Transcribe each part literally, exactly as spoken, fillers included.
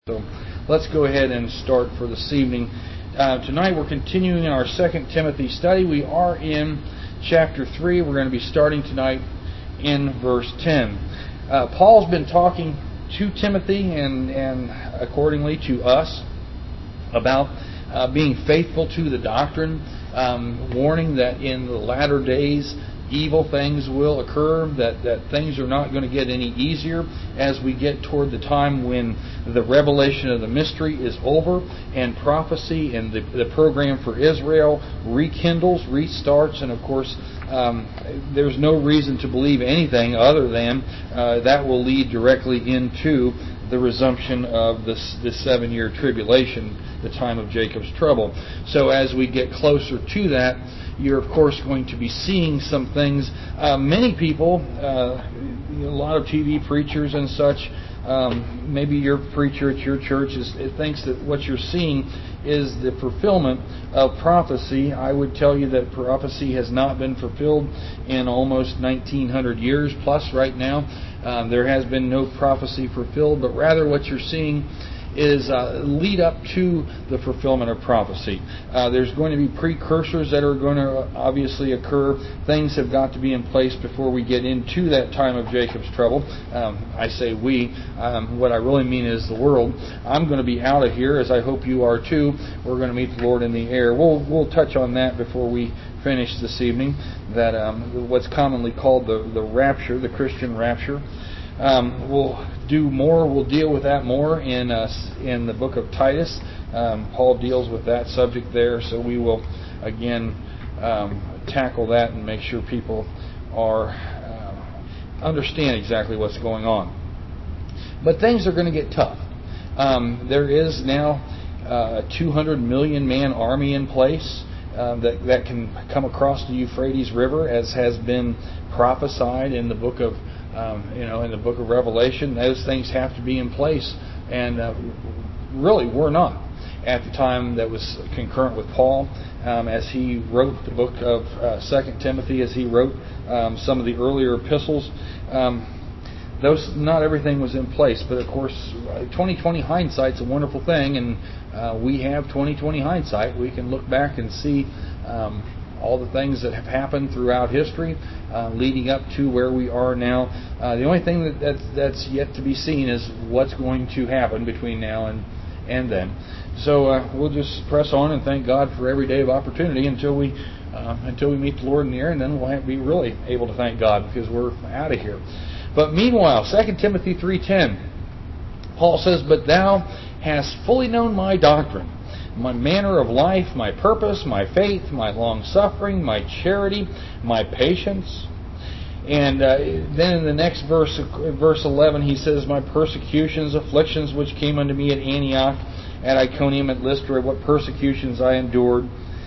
So let's go ahead and start for this evening. Uh, tonight we're continuing in our Second Timothy study. We are in chapter three. We're going to be starting tonight in verse ten. Uh, Paul's been talking to Timothy and, and accordingly to us about uh, being faithful to the doctrine, um, warning that in the latter days evil things will occur, that, that things are not going to get any easier as we get toward the time when the revelation of the mystery is over and prophecy and the, the program for Israel rekindles, restarts, and of course um, there's no reason to believe anything other than uh, that will lead directly into the resumption of this, this seven-year tribulation, the time of Jacob's trouble. So as we get closer to that, you're, of course, going to be seeing some things. Uh, many people, uh, a lot of T V preachers and such, um, maybe your preacher at your church is, thinks that what you're seeing is the fulfillment of prophecy. I would tell you that prophecy has not been fulfilled in almost nineteen hundred years plus right now. Um, there has been no prophecy fulfilled, but rather what you're seeing is uh, lead up to the fulfillment of prophecy. Uh, there's going to be precursors that are going to obviously occur. Things have got to be in place before we get into that time of Jacob's trouble. Um, I say we. Um, what I really mean is the world. I'm going to be out of here, as I hope you are too. We're going to meet the Lord in the air. We'll we'll touch on that before we finish this evening. That um, what's commonly called the the rapture, the Christian rapture. Um, we'll do more. We'll deal with that more in uh, in the book of Titus. Um, Paul deals with that subject there, so we will again um, tackle that and make sure people are uh, understand exactly what's going on. But things are going to get tough. Um, there is now uh, a two hundred million man army in place uh, that that can come across the Euphrates River, as has been prophesied in the book of. Um, you know, in the book of Revelation. Those things have to be in place, and uh, really were not at the time that was concurrent with Paul, um, as he wrote the book of uh, Second Timothy, as he wrote um, some of the earlier epistles. Um, those not everything was in place, but of course, twenty twenty hindsight's a wonderful thing, and uh, we have twenty twenty hindsight. We can look back and see. Um, all the things that have happened throughout history uh, leading up to where we are now. Uh, the only thing that, that that's yet to be seen is what's going to happen between now and, and then. So uh, we'll just press on and thank God for every day of opportunity until we uh, until we meet the Lord in the air, and then we'll have, be really able to thank God because we're out of here. But meanwhile, Second Timothy three ten, Paul says, "But thou hast fully known my doctrine, my manner of life, my purpose, my faith, my long-suffering, my charity, my patience." And uh, then in the next verse, verse eleven, he says, "My persecutions, afflictions, which came unto me at Antioch, at Iconium, at Lystra, what persecutions I endured,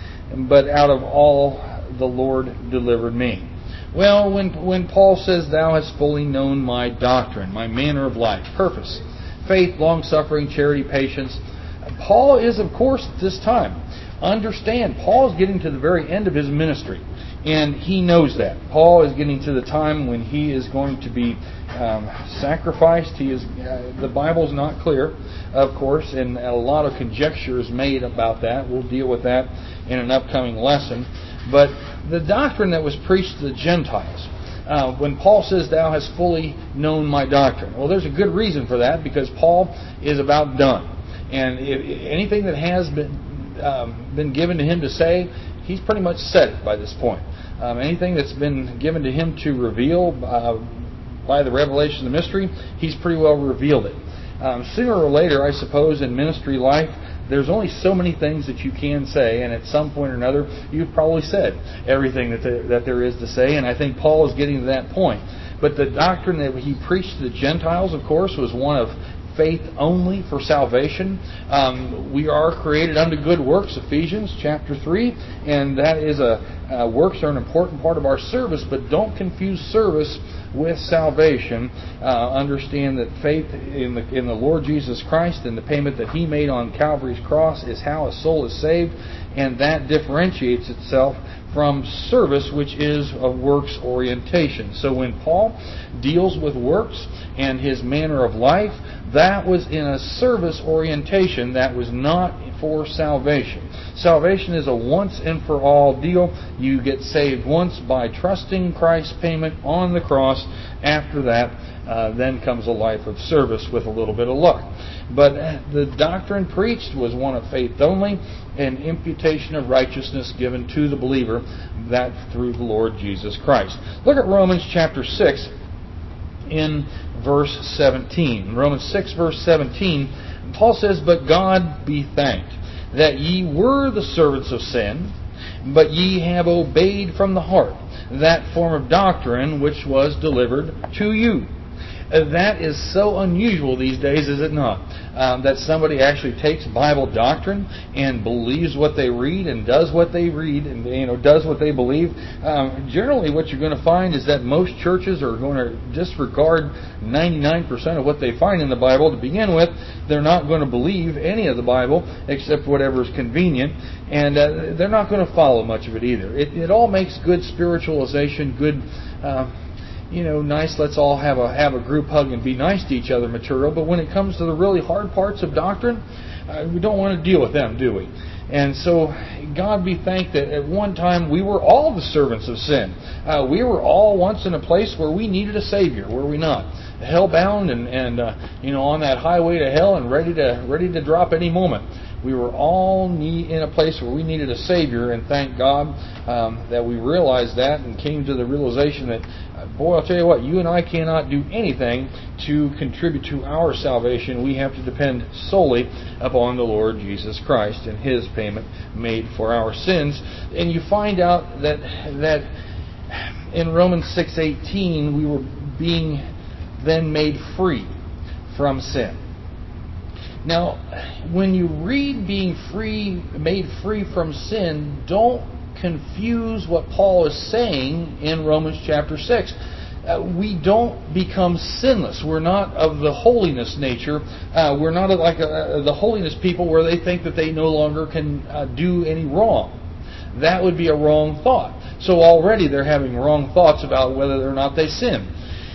but out of all the Lord delivered me." Well, when, when Paul says, "Thou hast fully known my doctrine, my manner of life, purpose, faith, long-suffering, charity, patience," Paul is, of course, at this time. Understand, Paul is getting to the very end of his ministry, and he knows that. Paul is getting to the time when he is going to be um, sacrificed. He is. Uh, the Bible is not clear, of course, and a lot of conjecture is made about that. We'll deal with that in an upcoming lesson. But the doctrine that was preached to the Gentiles, Uh, when Paul says, "Thou hast fully known my doctrine," well, there's a good reason for that, because Paul is about done. And if, anything that has been um, been given to him to say, he's pretty much said it by this point. Um, anything that's been given to him to reveal uh, by the revelation of the mystery, he's pretty well revealed it. Um, sooner or later, I suppose, in ministry life, there's only so many things that you can say, and at some point or another, you've probably said everything that there, that there is to say, and I think Paul is getting to that point. But the doctrine that he preached to the Gentiles, of course, was one of faith only for salvation. Um, we are created unto good works, Ephesians chapter three, and that is a Uh, works are an important part of our service, but don't confuse service with salvation. Uh, understand that faith in the in the Lord Jesus Christ and the payment that He made on Calvary's cross is how a soul is saved, and that differentiates itself from service, which is a works orientation. So when Paul deals with works and his manner of life, that was in a service orientation. That was not for salvation. Salvation is a once and for all deal. You get saved once by trusting Christ's payment on the cross. After that, uh, then comes a life of service with a little bit of luck. But the doctrine preached was one of faith only, an imputation of righteousness given to the believer, that through the Lord Jesus Christ. Look at Romans chapter six in verse seventeen. Romans six verse seventeen, Paul says, "But God be thanked, that ye were the servants of sin, but ye have obeyed from the heart that form of doctrine which was delivered to you." That is so unusual these days, is it not? Um, that somebody actually takes Bible doctrine and believes what they read and does what they read and you know does what they believe. Um, generally, what you're going to find is that most churches are going to disregard ninety-nine percent of what they find in the Bible to begin with. They're not going to believe any of the Bible except whatever is convenient, and uh, they're not going to follow much of it either. It, it all makes good spiritualization, good. Uh, You know, nice, let's all have a have a group hug and be nice to each other material. But when it comes to the really hard parts of doctrine, uh, we don't want to deal with them, do we? And so, God be thanked that at one time we were all the servants of sin. Uh, we were all once in a place where we needed a Savior, were we not? Hell-bound and, and uh, you know, on that highway to hell and ready to ready to drop any moment. We were all need, in a place where we needed a Savior, and thank God um, that we realized that and came to the realization that, uh, boy, I'll tell you what, you and I cannot do anything to contribute to our salvation. We have to depend solely upon the Lord Jesus Christ and His payment made for our sins. And you find out that that in Romans six eighteen we were being then made free from sin. Now, when you read being free, made free from sin, don't confuse what Paul is saying in Romans chapter six. Uh, we don't become sinless. We're not of the holiness nature. Uh, we're not like a, the holiness people where they think that they no longer can uh, do any wrong. That would be a wrong thought. So already they're having wrong thoughts about whether or not they sin.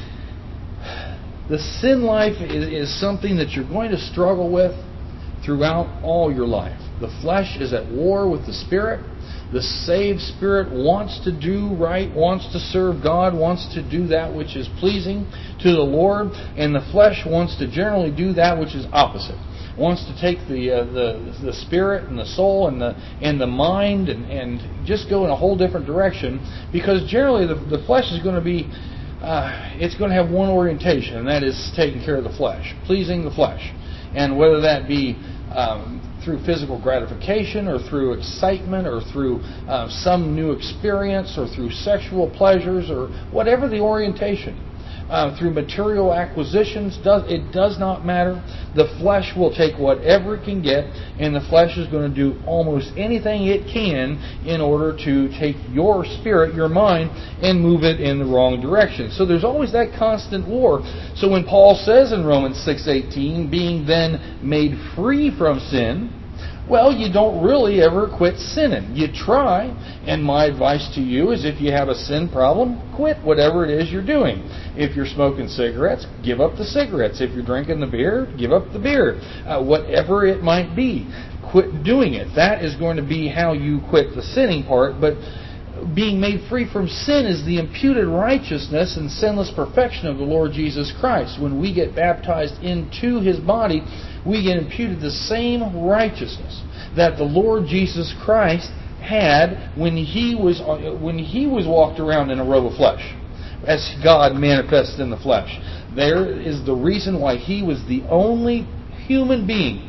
The sin life is, is something that you're going to struggle with throughout all your life. The flesh is at war with the Spirit. The saved spirit wants to do right, wants to serve God, wants to do that which is pleasing to the Lord, and the flesh wants to generally do that which is opposite. Wants to take the uh, the the spirit and the soul and the and the mind and, and just go in a whole different direction, because generally the, the flesh is going to be uh, it's going to have one orientation, and that is taking care of the flesh, pleasing the flesh, and whether that be um, through physical gratification or through excitement or through uh, some new experience or through sexual pleasures or whatever the orientation. Uh, through material acquisitions, does it does not matter. The flesh will take whatever it can get, and the flesh is going to do almost anything it can in order to take your spirit, your mind, and move it in the wrong direction. So there's always that constant war. So when Paul says in Romans six eighteen, being then made free from sin, well, you don't really ever quit sinning. You try, and my advice to you is if you have a sin problem, quit whatever it is you're doing. If you're smoking cigarettes, give up the cigarettes. If you're drinking the beer, give up the beer. Uh, whatever it might be, quit doing it. That is going to be how you quit the sinning part, but being made free from sin is the imputed righteousness and sinless perfection of the Lord Jesus Christ. When we get baptized into His body, we get imputed the same righteousness that the Lord Jesus Christ had when He was when He was walked around in a robe of flesh, as God manifested in the flesh. There is the reason why He was the only human being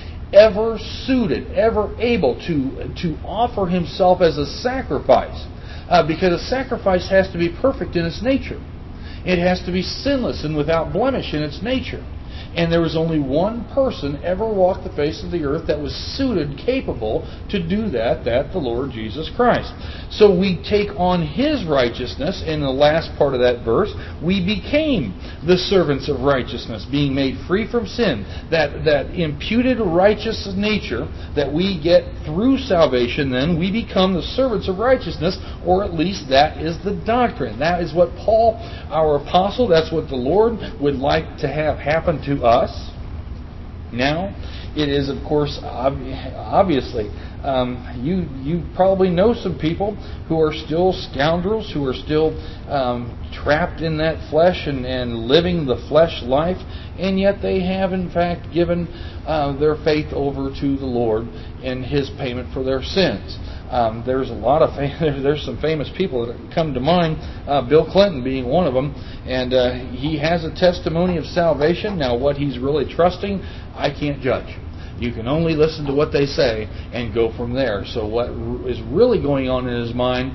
ever suited, ever able to to offer Himself as a sacrifice, uh, because a sacrifice has to be perfect in its nature. It has to be sinless and without blemish in its nature. And there was only one person ever walked the face of the earth that was suited, capable to do that, that the Lord Jesus Christ. So we take on His righteousness. In the last part of that verse, we became the servants of righteousness, being made free from sin. That, that imputed righteous nature that we get through salvation, then we become the servants of righteousness, or at least that is the doctrine. That is what Paul, our apostle, that's what the Lord would like to have happen to us. Now, it is, of course, ob- obviously, um, you you probably know some people who are still scoundrels, who are still um, trapped in that flesh and, and living the flesh life, and yet they have, in fact, given uh, their faith over to the Lord in His payment for their sins. Um, there's a lot of fam- there's some famous people that come to mind. Uh, Bill Clinton being one of them, and uh, he has a testimony of salvation. Now, what he's really trusting, I can't judge. You can only listen to what they say and go from there. So, what is really going on in his mind,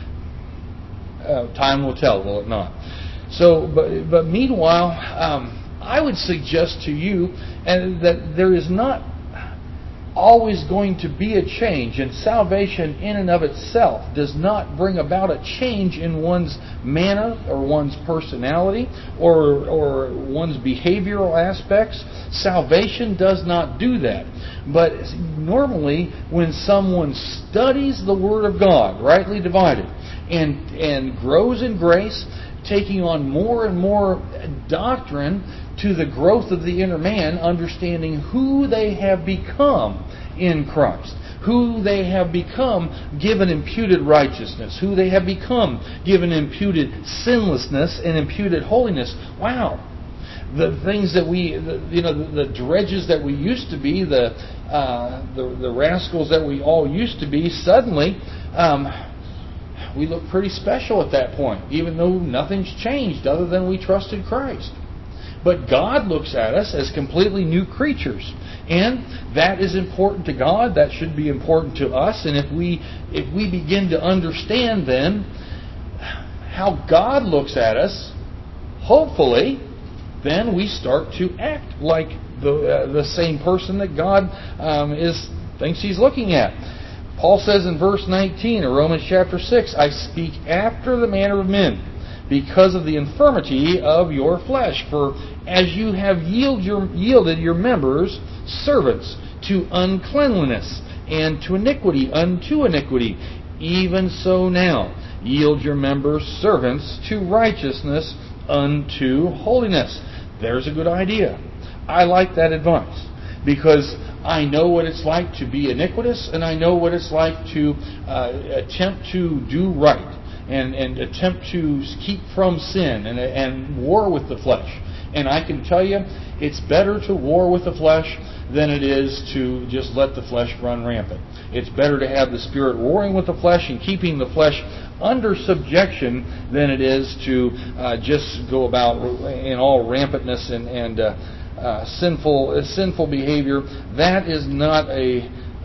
uh, time will tell, will it not? So, but but meanwhile, um, I would suggest to you, and that there is not always going to be a change, and salvation in and of itself does not bring about a change in one's manner or one's personality or or one's behavioral aspects. Salvation does not do that. But normally when someone studies the Word of God, rightly divided, and and grows in grace, taking on more and more doctrine to the growth of the inner man, understanding who they have become in Christ, who they have become given imputed righteousness, who they have become given imputed sinlessness and imputed holiness. Wow. The things that we, the, you know, the, the dredges that we used to be, the, uh, the the rascals that we all used to be, suddenly um, we look pretty special at that point, even though nothing's changed other than we trusted Christ. But God looks at us as completely new creatures. And that is important to God. That should be important to us. And if we if we begin to understand then how God looks at us, hopefully, then we start to act like the uh, the same person that God um, is thinks He's looking at. Paul says in verse nineteen of Romans chapter six, I speak after the manner of men, because of the infirmity of your flesh. For as you have yield your, yielded your members servants to uncleanliness and to iniquity unto iniquity, even so now yield your members servants to righteousness unto holiness. There's a good idea. I like that advice, because I know what it's like to be iniquitous, and I know what it's like to uh, attempt to do right. And, and attempt to keep from sin and, and war with the flesh. And I can tell you, it's better to war with the flesh than it is to just let the flesh run rampant. It's better to have the Spirit warring with the flesh and keeping the flesh under subjection than it is to uh, just go about in all rampantness and, and uh, uh, sinful uh, sinful behavior. That is not a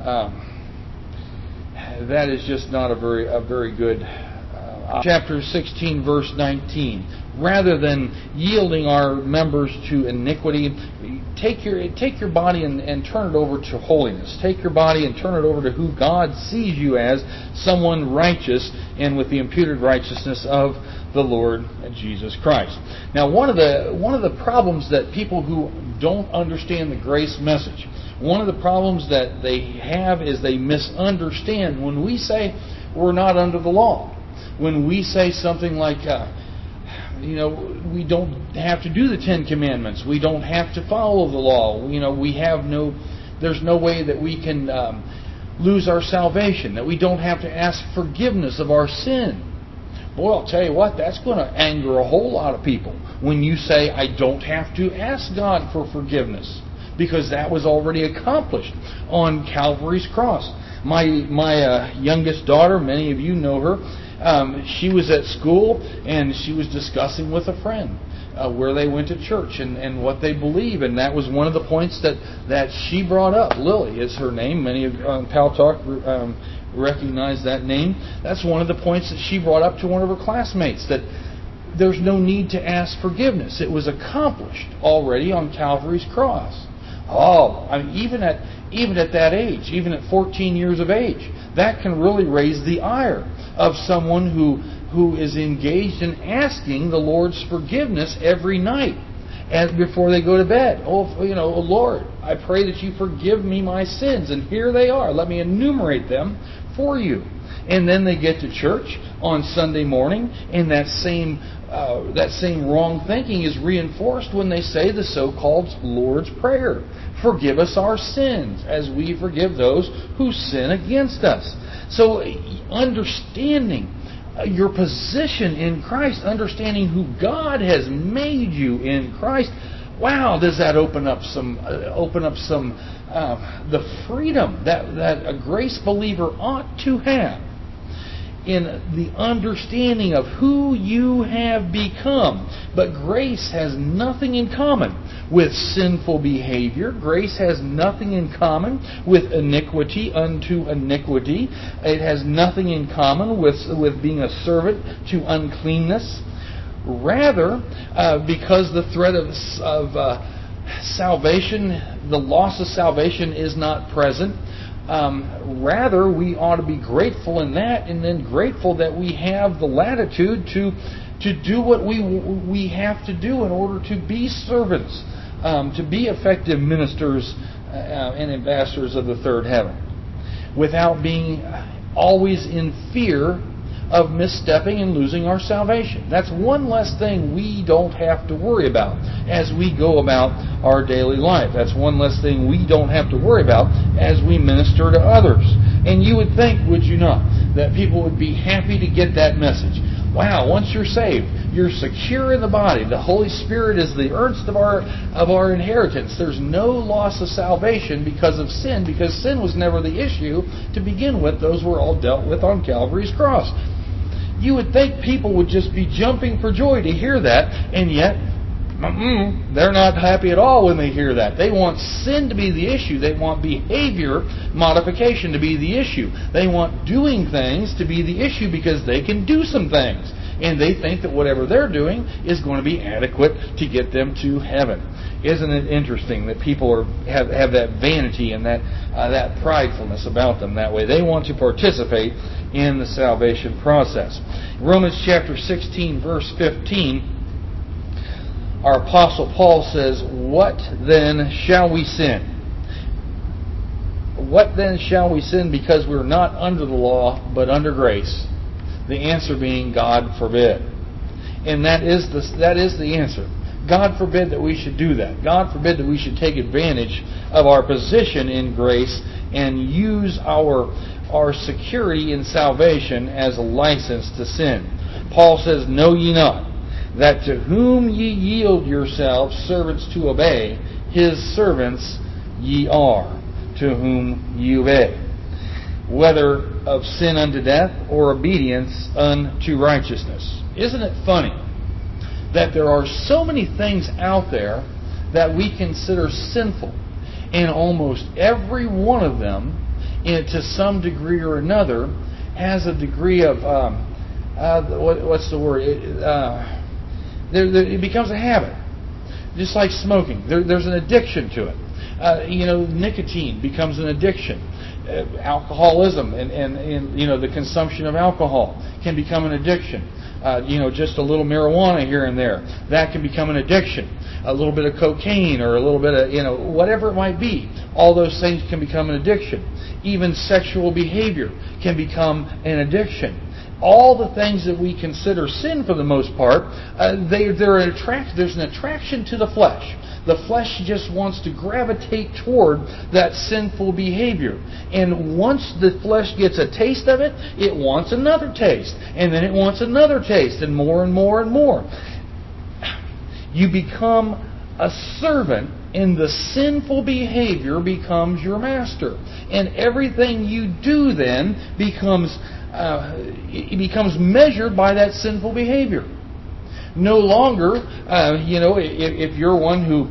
um, that is just not a very a very good. Chapter sixteen, verse nineteen. Rather than yielding our members to iniquity, take your take your body and, and turn it over to holiness. Take your body and turn it over to who God sees you as, someone righteous and with the imputed righteousness of the Lord Jesus Christ. Now, one of the one of the problems that people who don't understand the grace message, one of the problems that they have is they misunderstand when we say we're not under the law. When we say something like, uh, you know, we don't have to do the Ten Commandments, we don't have to follow the law, you know, we have no, there's no way that we can um, lose our salvation, that we don't have to ask forgiveness of our sin. Boy, I'll tell you what, that's going to anger a whole lot of people when you say, I don't have to ask God for forgiveness, because that was already accomplished on Calvary's cross. My my uh, youngest daughter, many of you know her, Um, she was at school and she was discussing with a friend uh, where they went to church and, and what they believe, and that was one of the points that, that she brought up. Lily is her name. Many of um, Pal Talk um, recognize that name. That's one of the points that she brought up to one of her classmates, that there's no need to ask forgiveness. It was accomplished already on Calvary's cross. Oh, I mean, even at even at that age, even at fourteen years of age, that can really raise the ire of someone who who is engaged in asking the Lord's forgiveness every night and before they go to bed. Oh, you know, oh Lord, I pray that you forgive me my sins, and here they are. Let me enumerate them for you. And then they get to church on Sunday morning, and that same uh, that same wrong thinking is reinforced when they say the so-called Lord's Prayer. Forgive us our sins as we forgive those who sin against us. So understanding your position in Christ, understanding who God has made you in Christ, wow, does that open up some uh, open up some uh, the freedom that that a grace believer ought to have in the understanding of who you have become. But grace has nothing in common with sinful behavior. Grace has nothing in common with iniquity unto iniquity. It has nothing in common with, with being a servant to uncleanness. Rather, uh, because the threat of, of uh, salvation, the loss of salvation is not present, Um, rather, we ought to be grateful in that, and then grateful that we have the latitude to to do what we we have to do in order to be servants, um, to be effective ministers uh, and ambassadors of the third heaven, without being always in fear of misstepping and losing our salvation. That's one less thing we don't have to worry about as we go about our daily life. That's one less thing we don't have to worry about as we minister to others. And you would think, would you not, that people would be happy to get that message. Wow, once you're saved, you're secure in the body. The Holy Spirit is the earnest of our of our inheritance. There's no loss of salvation because of sin, because sin was never the issue to begin with. Those were all dealt with on Calvary's cross. You would think people would just be jumping for joy to hear that, and yet mm-mm, they're not happy at all when they hear that. They want sin to be the issue. They want behavior modification to be the issue. They want doing things to be the issue because they can do some things. And they think that whatever they're doing is going to be adequate to get them to heaven. Isn't it interesting that people are have, have that vanity and that uh, that pridefulness about them that way? They want to participate in the salvation process. Romans chapter sixteen, verse fifteen, our Apostle Paul says, "What then shall we sin? What then shall we sin because we're not under the law but under grace?" The answer being, God forbid. And that is the that is the answer. God forbid that we should do that. God forbid that we should take advantage of our position in grace and use our our security in salvation as a license to sin. Paul says, "Know ye not that to whom ye yield yourselves servants to obey, his servants ye are, to whom ye obey, whether of sin unto death or obedience unto righteousness." Isn't it funny that there are so many things out there that we consider sinful, and almost every one of them, in, to some degree or another, has a degree of um, uh, what, what's the word? It, uh, there, there, it becomes a habit, just like smoking. There, there's an addiction to it. Uh, you know, nicotine becomes an addiction. Uh, alcoholism and, and, and you know the consumption of alcohol can become an addiction. Uh, you know, just a little marijuana here and there, that can become an addiction. A little bit of cocaine or a little bit of, you know, whatever it might be. All those things can become an addiction. Even sexual behavior can become an addiction. All the things that we consider sin for the most part, uh, they, they're an attract, there's an attraction to the flesh. The flesh just wants to gravitate toward that sinful behavior. And once the flesh gets a taste of it, it wants another taste. And then it wants another taste, and more and more and more. You become a servant, and the sinful behavior becomes your master. And everything you do then becomes uh, it becomes measured by that sinful behavior. No longer, uh, you know, if, if you're one who,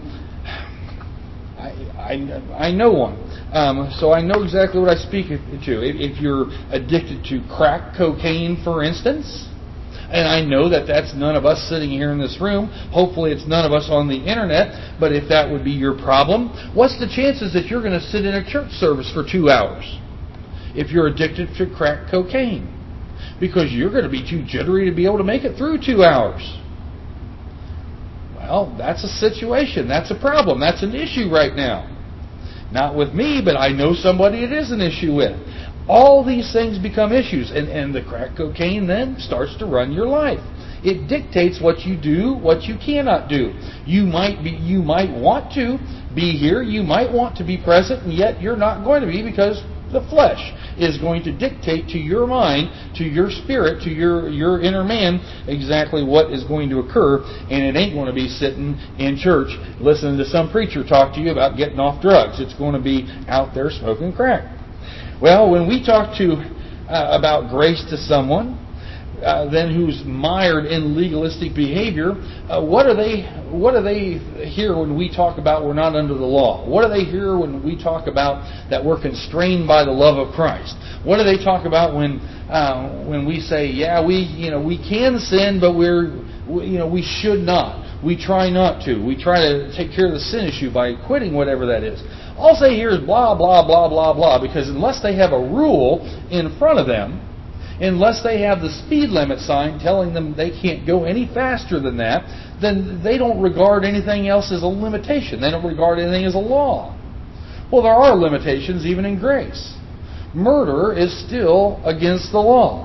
I, I, I know one, um, so I know exactly what I speak to. If, if you're addicted to crack cocaine, for instance, And I know that that's none of us sitting here in this room. Hopefully it's none of us on the internet. But if that would be your problem, what's the chances that you're going to sit in a church service for two hours if you're addicted to crack cocaine? Because you're going to be too jittery to be able to make it through two hours. Well, that's a situation. That's a problem. That's an issue right now. Not with me, but I know somebody it is an issue with. All these things become issues, and, and the crack cocaine then starts to run your life. It dictates what you do, what you cannot do. You might be, you might want to be here, you might want to be present, and yet you're not going to be because the flesh is going to dictate to your mind, to your spirit, to your, your inner man, exactly what is going to occur, and it ain't going to be sitting in church listening to some preacher talk to you about getting off drugs. It's going to be out there smoking crack. Well, when we talk to uh, about grace to someone, uh, then who's mired in legalistic behavior, uh, what are they? What do they hear when we talk about we're not under the law? What do they hear when we talk about that we're constrained by the love of Christ? What do they talk about when uh, when we say, yeah, we you know we can sin, but we're we, you know we should not. We try not to. We try to take care of the sin issue by quitting whatever that is. All they hear is blah, blah, blah, blah, blah, because unless they have a rule in front of them, unless they have the speed limit sign telling them they can't go any faster than that, then they don't regard anything else as a limitation. They don't regard anything as a law. Well, there are limitations even in grace. Murder is still against the law.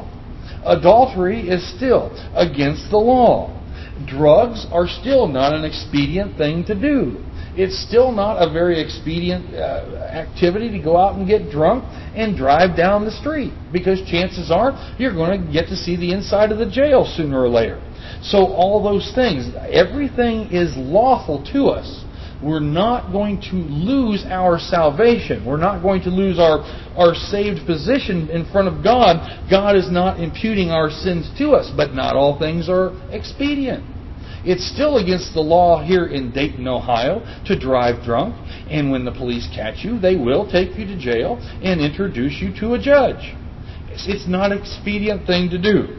Adultery is still against the law. Drugs are still not an expedient thing to do. It's still not a very expedient uh, activity to go out and get drunk and drive down the street, because chances are you're going to get to see the inside of the jail sooner or later. So all those things, everything is lawful to us. We're not going to lose our salvation. We're not going to lose our, our saved position in front of God. God is not imputing our sins to us, but not all things are expedient. It's still against the law here in Dayton, Ohio, to drive drunk. And when the police catch you, they will take you to jail and introduce you to a judge. It's not an expedient thing to do.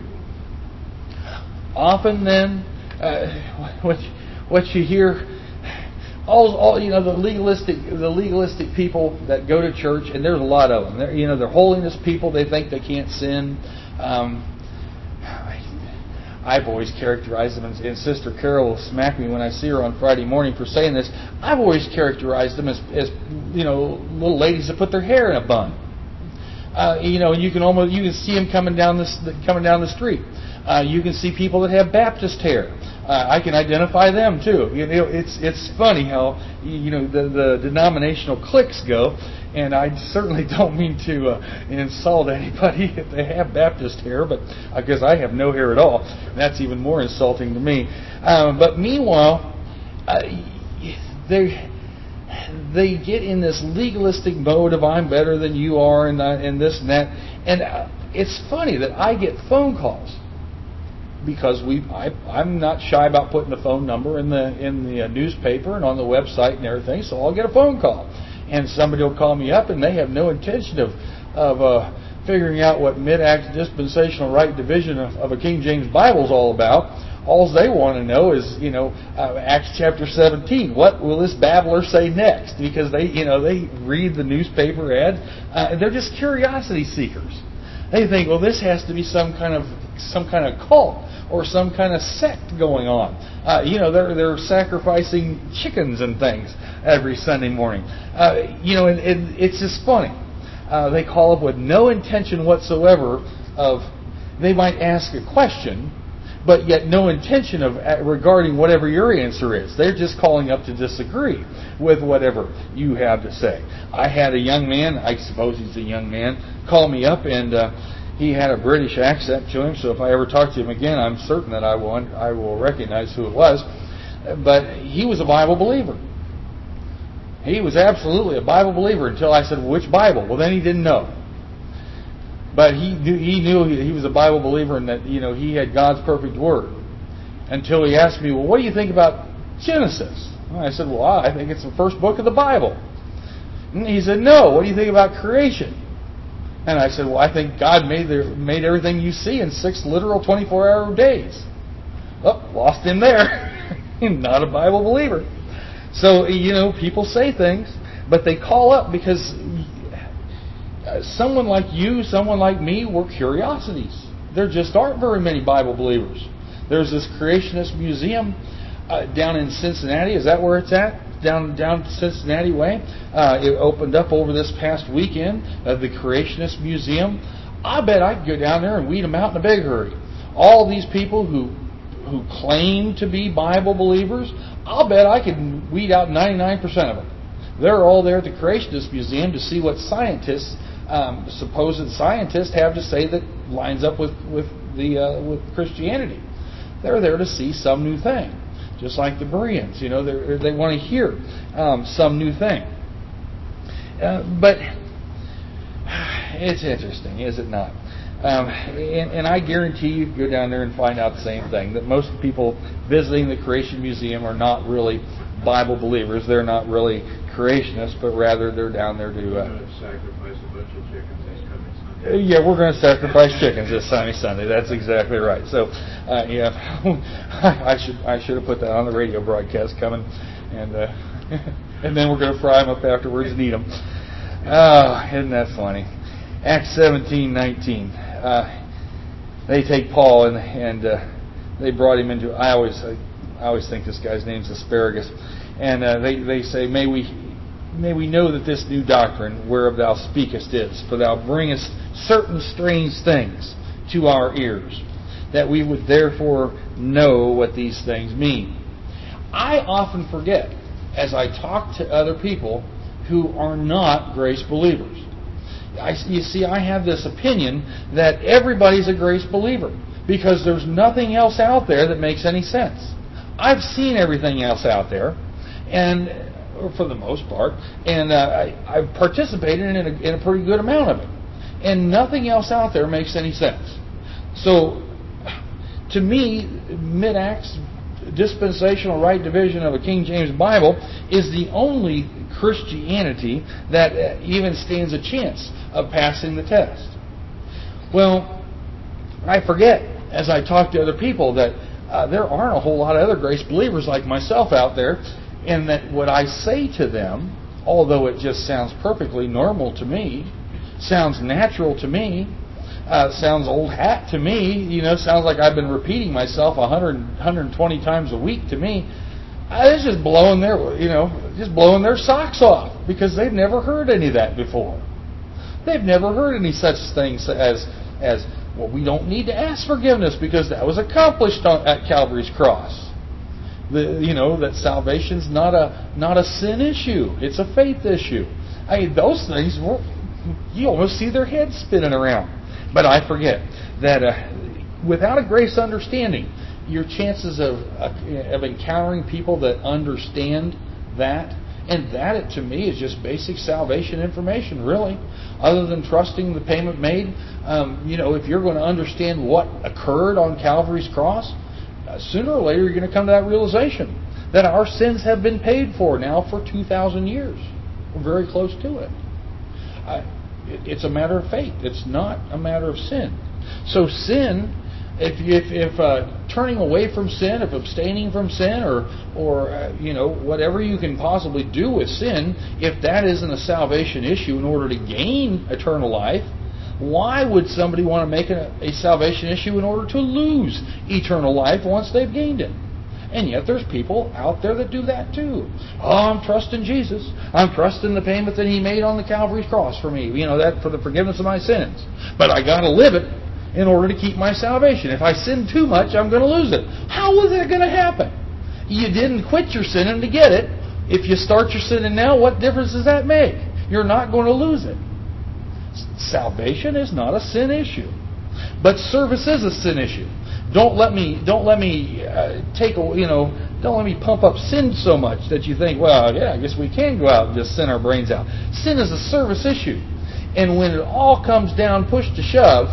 Often then, uh, what, what you hear, all, all you know, the legalistic, the legalistic people that go to church, and there's a lot of them. They're, you know, they're holiness people. They think they can't sin. Um, I've always characterized them, and Sister Carol will smack me when I see her on Friday morning for saying this. I've always characterized them as, as you know, little ladies that put their hair in a bun. Uh, you know, and you can almost you can see them coming down the coming down the street. Uh, you can see people that have Baptist hair. Uh, I can identify them too. You know, it's it's funny how you know the, the denominational cliques go, and I certainly don't mean to uh, insult anybody if they have Baptist hair, but because I have no hair at all, that's even more insulting to me. Um, but meanwhile, uh, they they get in this legalistic mode of I'm better than you are, and uh, and this and that, and uh, it's funny that I get phone calls. Because we, I, I'm not shy about putting the phone number in the in the newspaper and on the website and everything, so I'll get a phone call, and somebody will call me up, and they have no intention of of uh, figuring out what mid-act dispensational right division of, of a King James Bible is all about. All they want to know is, you know, uh, Acts chapter seventeen. What will this babbler say next? Because they, you know, they read the newspaper ads. Uh, they're just curiosity seekers. They think, well, this has to be some kind of some kind of cult or some kind of sect going on. Uh, you know, they're they're sacrificing chickens and things every Sunday morning. Uh, you know, and, and it's just funny. Uh, they call up with no intention whatsoever of. They might ask a question, but yet no intention of regarding whatever your answer is. They're just calling up to disagree with whatever you have to say. I had a young man, I suppose he's a young man, call me up, and uh, he had a British accent to him, so if I ever talk to him again, I'm certain that I will I will recognize who it was. But he was a Bible believer. He was absolutely a Bible believer until I said, well, which Bible? Well, then he didn't know. But he knew, he knew he was a Bible believer and that, you know, he had God's perfect Word. Until he asked me, well, what do you think about Genesis? And I said, well, I think it's the first book of the Bible. And he said, no, what do you think about creation? And I said, well, I think God made the, made everything you see in six literal twenty-four hour days. Oh, lost him there. Not a Bible believer. So, you know, people say things, but they call up because someone like you, someone like me, we're curiosities. There just aren't very many Bible believers. There's this Creationist Museum uh, down in Cincinnati. Is that where it's at? Down down Cincinnati way. Uh, it opened up over this past weekend, uh, the Creationist Museum. I bet I could go down there and weed them out in a big hurry. All these people who who claim to be Bible believers, I'll bet I could weed out ninety-nine percent of them. They're all there at the Creationist Museum to see what scientists, um, supposed scientists, have to say that lines up with with the uh, with Christianity. They're there to see some new thing. Just like the Bereans, you know, they they want to hear um, some new thing. Uh, but it's interesting, is it not? Um, and, and I guarantee you go down there and find out the same thing, that most people visiting the Creation Museum are not really Bible believers. They're not really creationists, but rather they're down there to... Uh, sacrifice a bunch of chickens this coming Sunday. Yeah, we're going to sacrifice chickens this Sunday Sunday. That's exactly right. So, uh, yeah, I should I should have put that on the radio broadcast coming, and uh, and then we're going to fry them up afterwards and eat them. Oh, isn't that funny? Acts seventeen nineteen. Uh, they take Paul and and uh, they brought him into. I always I, I always think this guy's name's Asparagus, and uh, they they say, may we. May we know that this new doctrine whereof thou speakest is, for thou bringest certain strange things to our ears, that we would therefore know what these things mean. I often forget, as I talk to other people who are not grace believers. I, you see, I have this opinion that everybody's a grace believer, because there's nothing else out there that makes any sense. I've seen everything else out there, and for the most part, and uh, I, I've participated in a, in a pretty good amount of it. And nothing else out there makes any sense. So, to me, Mid-Acts dispensational right division of a King James Bible is the only Christianity that uh, even stands a chance of passing the test. Well, I forget, as I talk to other people, that uh, there aren't a whole lot of other grace believers like myself out there. And that what I say to them, although it just sounds perfectly normal to me, sounds natural to me, uh, sounds old hat to me, you know, sounds like I've been repeating myself one hundred, one hundred twenty times a week to me, uh, it's just blowing their, you know, just blowing their socks off, because they've never heard any of that before. They've never heard any such things as, as well, we don't need to ask forgiveness because that was accomplished on, at Calvary's cross. The, you know, that salvation's not a not a sin issue. It's a faith issue. I mean, those things, well, you almost see their heads spinning around. But I forget that uh, without a grace understanding, your chances of uh, of encountering people that understand that, and that, to me, is just basic salvation information, really. Other than trusting the payment made, um, you know, if you're going to understand what occurred on Calvary's cross, Uh, sooner or later you're going to come to that realization that our sins have been paid for now for two thousand years. We're very close to it. Uh, it it's a matter of faith. It's not a matter of sin. So sin, if if, if uh, turning away from sin, if abstaining from sin, or or uh, you know, whatever you can possibly do with sin, if that isn't a salvation issue in order to gain eternal life, why would somebody want to make a, a salvation issue in order to lose eternal life once they've gained it? And yet there's people out there that do that too. Oh, I'm trusting Jesus. I'm trusting the payment that He made on the Calvary's cross for me. You know, that for the forgiveness of my sins. But I got to live it in order to keep my salvation. If I sin too much, I'm going to lose it. How is that going to happen? You didn't quit your sinning to get it. If you start your sinning now, what difference does that make? You're not going to lose it. Salvation is not a sin issue, but service is a sin issue. Don't let me don't let me uh, take a you know don't let me pump up sin so much that you think, well, yeah, I guess we can go out and just sin our brains out. Sin is a service issue, and when it all comes down, push to shove,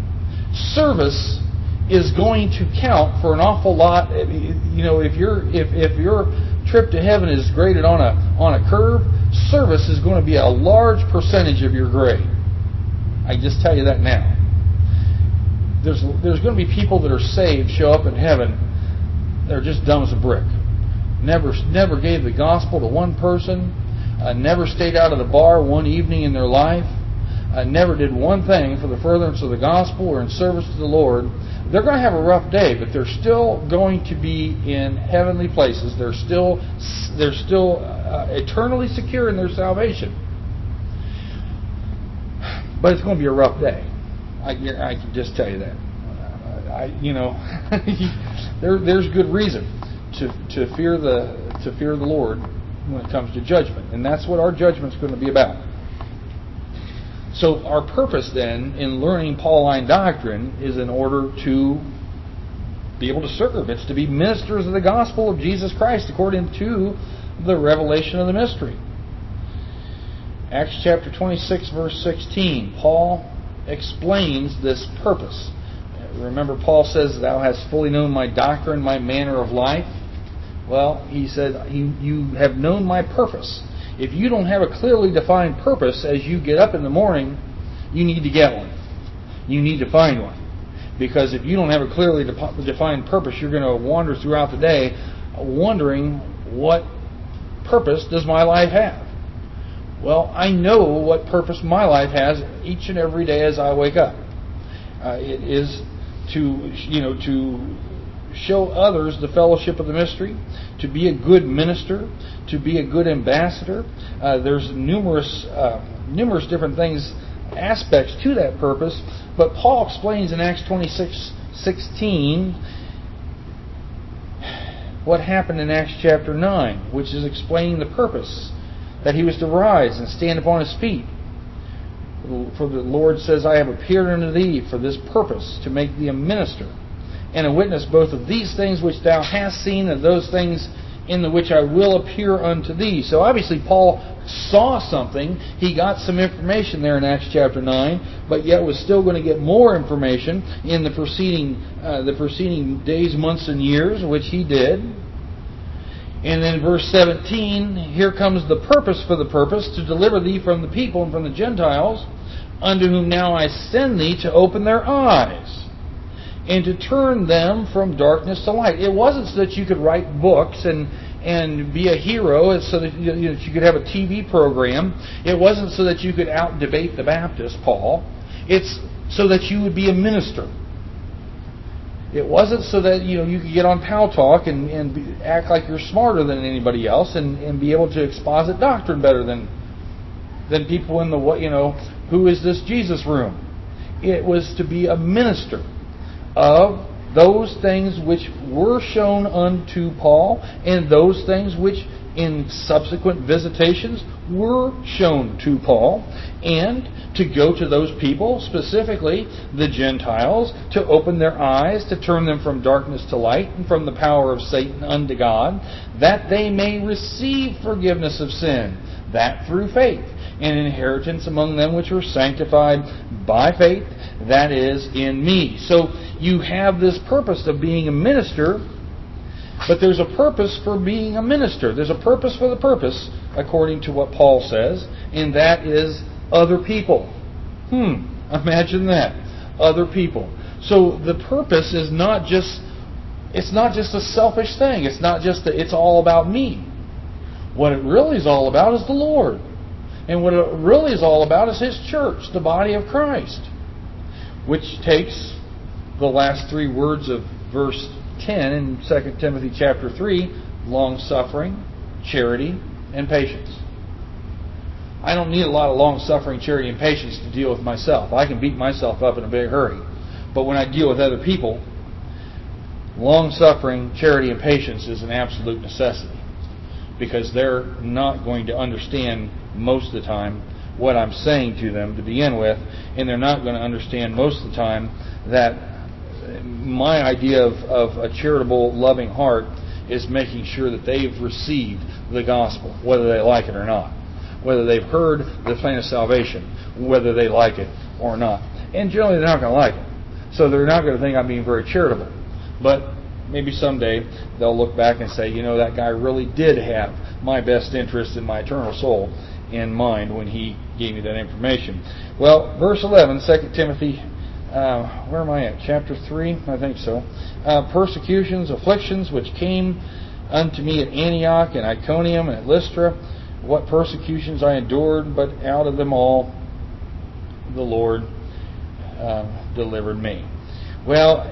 service is going to count for an awful lot. You know, if your if if your trip to heaven is graded on a on a curve, service is going to be a large percentage of your grade. I just tell you that now. There's there's going to be people that are saved, show up in heaven, they're just dumb as a brick. Never never gave the gospel to one person, uh, never stayed out of the bar one evening in their life, uh, never did one thing for the furtherance of the gospel or in service to the Lord. They're going to have a rough day, but they're still going to be in heavenly places. They're still they're still uh, eternally secure in their salvation. But it's going to be a rough day. I, I can just tell you that. I, you know, there there's good reason to to fear the to fear the Lord when it comes to judgment, and that's what our judgment's going to be about. So our purpose then in learning Pauline doctrine is in order to be able to serve. It's to be ministers of the gospel of Jesus Christ according to the revelation of the mystery. Acts chapter twenty-six, verse sixteen. Paul explains this purpose. Remember, Paul says, "Thou hast fully known my doctrine, my manner of life." Well, he said, you, you have known my purpose. If you don't have a clearly defined purpose as you get up in the morning, you need to get one. You need to find one. Because if you don't have a clearly de- defined purpose, you're going to wander throughout the day wondering, what purpose does my life have? Well, I know what purpose my life has each and every day as I wake up. Uh, it is to, you know, to show others the fellowship of the mystery, to be a good minister, to be a good ambassador. Uh, there's numerous, uh, numerous different things, aspects to that purpose. But Paul explains in Acts twenty-six sixteen what happened in Acts chapter nine, which is explaining the purpose, that he was to rise and stand upon his feet. For the Lord says, "I have appeared unto thee for this purpose, to make thee a minister, and a witness both of these things which thou hast seen, and those things in the which I will appear unto thee." So obviously Paul saw something. He got some information there in Acts chapter nine, but yet was still going to get more information in the preceding uh, the preceding days, months, and years, which he did. And then verse seventeen, here comes the purpose for the purpose, to deliver thee from the people and from the Gentiles, unto whom now I send thee, to open their eyes, and to turn them from darkness to light. It wasn't so that you could write books and, and be a hero. It's so that you, you know, you could have a T V program. It wasn't so that you could out-debate the Baptist, Paul. It's so that you would be a minister. It wasn't so that you know you could get on Pal Talk and, and be, act like you're smarter than anybody else and, and be able to exposit doctrine better than than people in the you know who is this Jesus room. It was to be a minister of those things which were shown unto Paul, and those things which in subsequent visitations were shown to Paul, and to go to those people, specifically the Gentiles, to open their eyes, to turn them from darkness to light, and from the power of Satan unto God, that they may receive forgiveness of sin, that through faith, and inheritance among them which are sanctified by faith, that is in me. So you have this purpose of being a minister, but there's a purpose for being a minister. There's a purpose for the purpose, according to what Paul says, and that is other people. Hmm, imagine that. Other people. So the purpose is not just, it's not just a selfish thing. It's not just that it's all about me. What it really is all about is the Lord. And what it really is all about is His church, the body of Christ. Which takes the last three words of verse ten in Second Timothy chapter three, long-suffering, charity, and patience. I don't need a lot of long-suffering, charity, and patience to deal with myself. I can beat myself up in a big hurry. But when I deal with other people, long-suffering, charity, and patience is an absolute necessity. Because they're not going to understand most of the time what I'm saying to them to begin with, and they're not going to understand most of the time that my idea of, of a charitable, loving heart is making sure that they've received the gospel, whether they like it or not. Whether they've heard the plan of salvation, whether they like it or not. And generally they're not going to like it. So they're not going to think I'm being very charitable. But maybe someday they'll look back and say, you know, that guy really did have my best interest in my eternal soul in mind when he gave me that information. Well, verse eleven, Second Timothy, uh, where am I at? Chapter three? I think so. Uh, persecutions, afflictions, which came unto me at Antioch and Iconium and at Lystra, what persecutions I endured, but out of them all the Lord uh, delivered me. Well,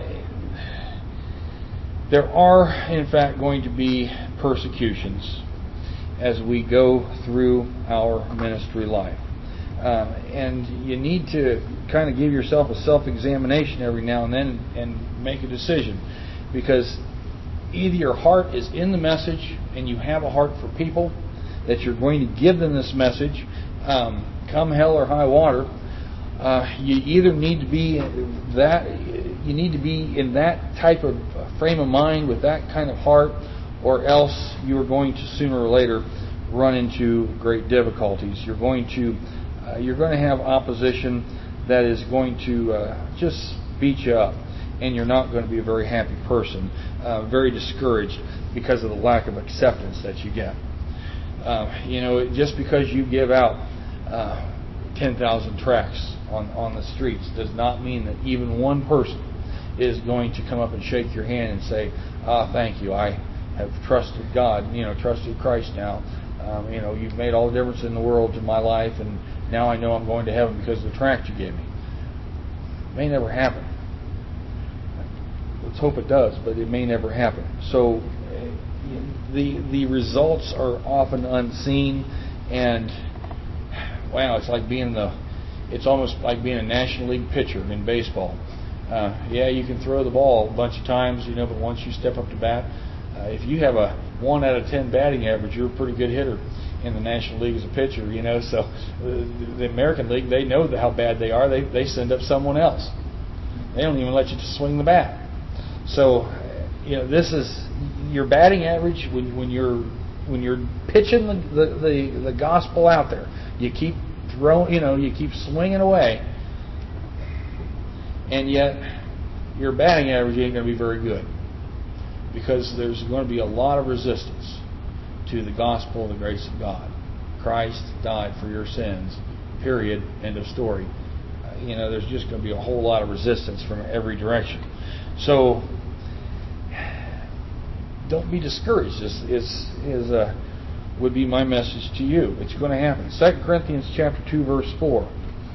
there are, in fact, going to be persecutions as we go through our ministry life. Uh, and you need to kind of give yourself a self-examination every now and then and make a decision. Because either your heart is in the message and you have a heart for people, that you're going to give them this message, um, come hell or high water. Uh, you either need to be that, you need to be in that type of frame of mind with that kind of heart, or else you are going to sooner or later run into great difficulties. You're going to uh, you're going to have opposition that is going to uh, just beat you up, and you're not going to be a very happy person, uh, very discouraged because of the lack of acceptance that you get. Uh, you know, just because you give out uh, ten thousand tracts on, on the streets does not mean that even one person is going to come up and shake your hand and say, ah, thank you, I have trusted God, you know, trusted Christ now. Um, you know, you've made all the difference in the world to my life, and now I know I'm going to heaven because of the tract you gave me. It may never happen. Let's hope it does, but it may never happen. So the the results are often unseen, and wow, it's like being the, it's almost like being a National League pitcher in baseball. Uh, yeah, you can throw the ball a bunch of times, you know, but once you step up to bat, uh, if you have a one out of ten batting average, you're a pretty good hitter in the National League as a pitcher, you know. So uh, the American League, they know how bad they are. They they send up someone else. They don't even let you swing the bat. So, you know, this is your batting average when when you're when you're pitching the the, the, the gospel out there. You keep throwing, you know, you keep swinging away, and yet your batting average ain't going to be very good, because there's going to be a lot of resistance to the gospel of the grace of God. Christ died for your sins, period, end of story. Uh, you know, there's just going to be a whole lot of resistance from every direction. So don't be discouraged. Is is is uh, would be my message to you. It's going to happen. Second Corinthians chapter two, verse four.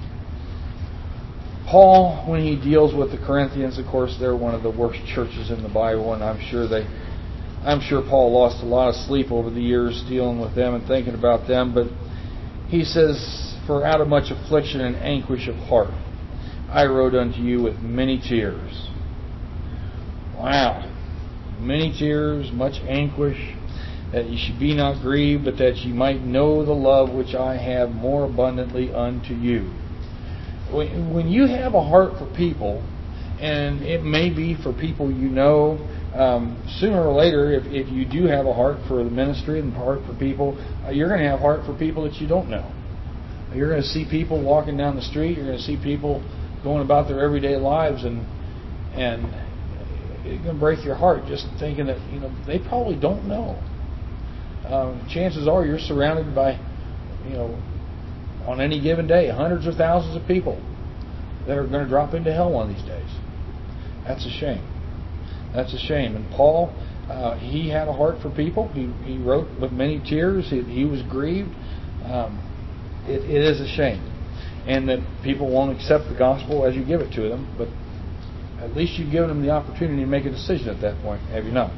Paul, when he deals with the Corinthians, of course, they're one of the worst churches in the Bible, and I'm sure they, I'm sure Paul lost a lot of sleep over the years dealing with them and thinking about them. But he says, "For out of much affliction and anguish of heart, I wrote unto you with many tears." Wow, many tears, much anguish, that ye should be not grieved, but that ye might know the love which I have more abundantly unto you. When you have a heart for people, and it may be for people you know, um, sooner or later, if, if you do have a heart for the ministry and a heart for people, uh, you're going to have a heart for people that you don't know. You're going to see people walking down the street. You're going to see people going about their everyday lives, and and it's going to break your heart just thinking that, you know, they probably don't know. Um, chances are you're surrounded by, you know, on any given day, hundreds of thousands of people that are going to drop into hell one of these days. That's a shame. That's a shame. And Paul, uh, he had a heart for people. He, he wrote with many tears. He, he was grieved. Um, it, it is a shame. And that people won't accept the gospel as you give it to them. But at least you've given them the opportunity to make a decision at that point, have you not?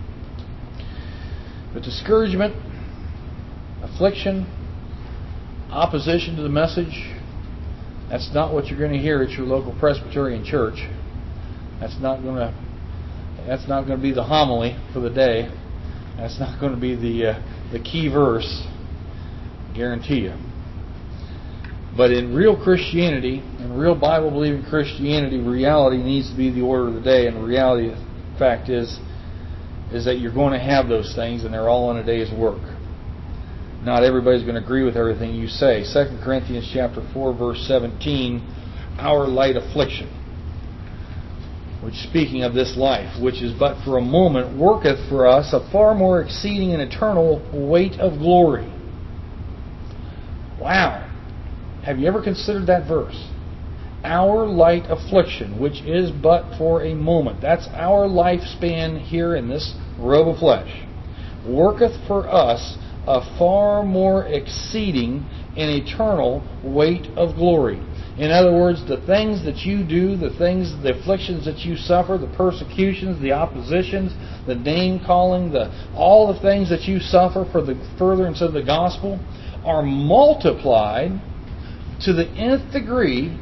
But discouragement, affliction, opposition to the message, that's not what you're going to hear at your local Presbyterian church. That's not going to that's not going to be the homily for the day. That's not going to be the uh, the key verse, guarantee you. But in real Christianity, in real Bible-believing Christianity, reality needs to be the order of the day. And the reality, the fact is, is that you're going to have those things, and they're all in a day's work. Not everybody's going to agree with everything you say. Second Corinthians chapter four, verse seventeen, our light affliction, which, speaking of this life, which is but for a moment, worketh for us a far more exceeding and eternal weight of glory. Wow. Have you ever considered that verse? Our light affliction, which is but for a moment. That's our lifespan here in this robe of flesh. Worketh for us a far more exceeding and eternal weight of glory. In other words, the things that you do, the things, the afflictions that you suffer, the persecutions, the oppositions, the name calling, the all the things that you suffer for the furtherance of the gospel are multiplied to the nth degree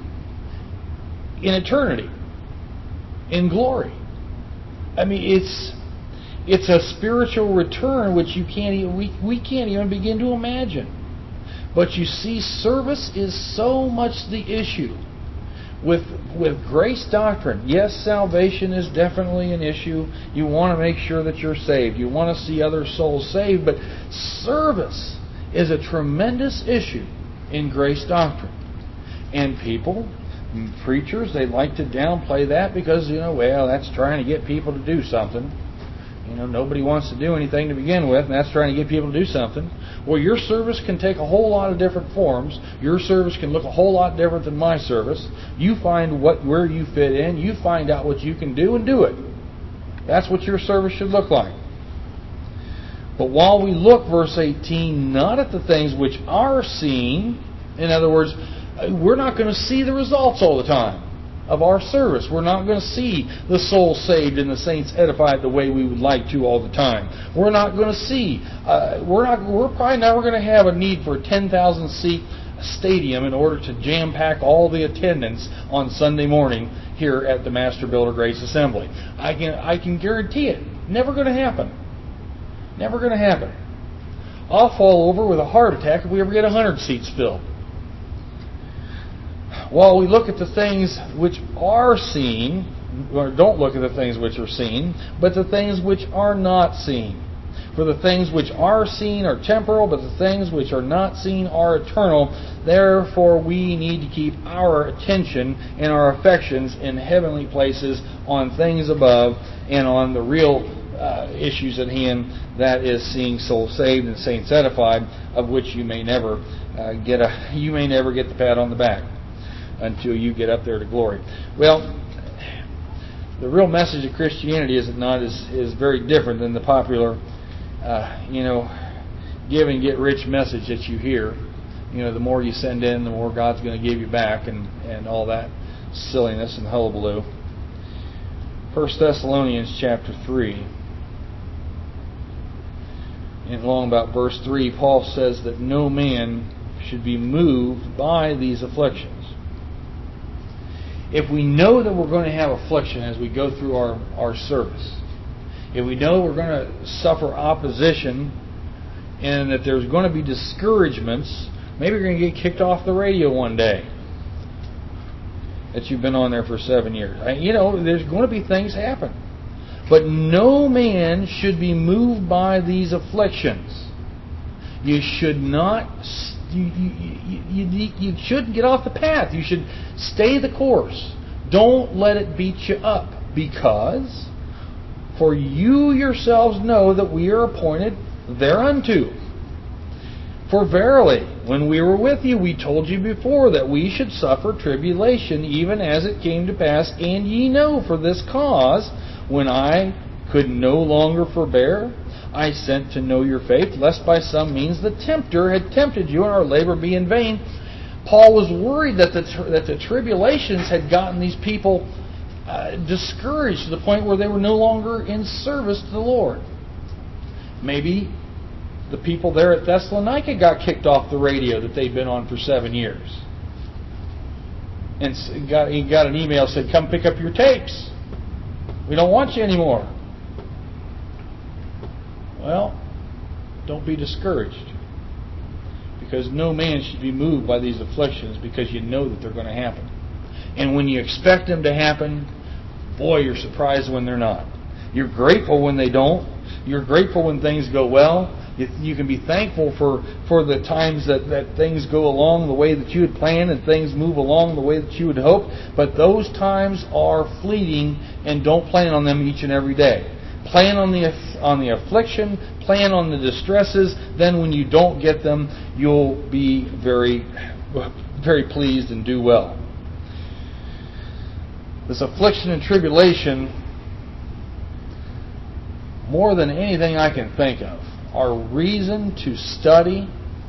in eternity, in glory. I mean, it's it's a spiritual return which you can't even, we we can't even begin to imagine. But you see, service is so much the issue. With with grace doctrine, yes, salvation is definitely an issue. You want to make sure that you're saved. You want to see other souls saved. But service is a tremendous issue in grace doctrine. And people, preachers, they like to downplay that because, you know, well, that's trying to get people to do something. You know, nobody wants to do anything to begin with, and that's trying to get people to do something. Well, your service can take a whole lot of different forms. Your service can look a whole lot different than my service. You find what where you fit in. You find out what you can do and do it. That's what your service should look like. But while we look, verse eighteen, not at the things which are seen, in other words, we're not going to see the results all the time of our service. We're not going to see the soul saved and the saints edified the way we would like to all the time. We're not going to see. Uh, we're not. We're probably never going to have a need for a ten thousand seat stadium in order to jam pack all the attendance on Sunday morning here at the Master Builder Grace Assembly. I can. I can guarantee it. Never going to happen. Never going to happen. I'll fall over with a heart attack if we ever get a hundred seats filled. While we look at the things which are seen, or don't look at the things which are seen, but the things which are not seen. For the things which are seen are temporal, but the things which are not seen are eternal. Therefore we need to keep our attention and our affections in heavenly places on things above and on the real uh, issues at hand, that is seeing souls saved and saints edified, of which you may never uh, get a you may never get the pat on the back until you get up there to glory. Well, the real message of Christianity, is it not, is, is very different than the popular, uh, you know, give and get rich message that you hear. You know, the more you send in, the more God's going to give you back, and, and all that silliness and hullabaloo. First Thessalonians chapter three. And along about verse three, Paul says that no man should be moved by these afflictions. If we know that we're going to have affliction as we go through our, our service, if we know we're going to suffer opposition and that there's going to be discouragements, maybe you're going to get kicked off the radio one day that you've been on there for seven years. You know, there's going to be things happen. But no man should be moved by these afflictions. You should not You, you, you, you shouldn't get off the path. You should stay the course. Don't let it beat you up. Because, for you yourselves know that we are appointed thereunto. For verily, when we were with you, we told you before that we should suffer tribulation, even as it came to pass. And ye know, for this cause, when I could no longer forbear, I sent to know your faith, lest by some means the tempter had tempted you, and our labor be in vain. Paul was worried that the that the tribulations had gotten these people uh, discouraged to the point where they were no longer in service to the Lord. Maybe the people there at Thessalonica got kicked off the radio that they'd been on for seven years, and got he got an email that said, "Come pick up your tapes. We don't want you anymore." Well, don't be discouraged, because no man should be moved by these afflictions, because you know that they're going to happen. And when you expect them to happen, boy, you're surprised when they're not. You're grateful when they don't. You're grateful when things go well. You, you can be thankful for, for the times that, that things go along the way that you had planned and things move along the way that you had hoped. But those times are fleeting, and don't plan on them each and every day. plan on the on the affliction, plan on the distresses. Then when you don't get them, you'll be very, very pleased and do well. This affliction and tribulation, more than anything I can think of, are reason to study,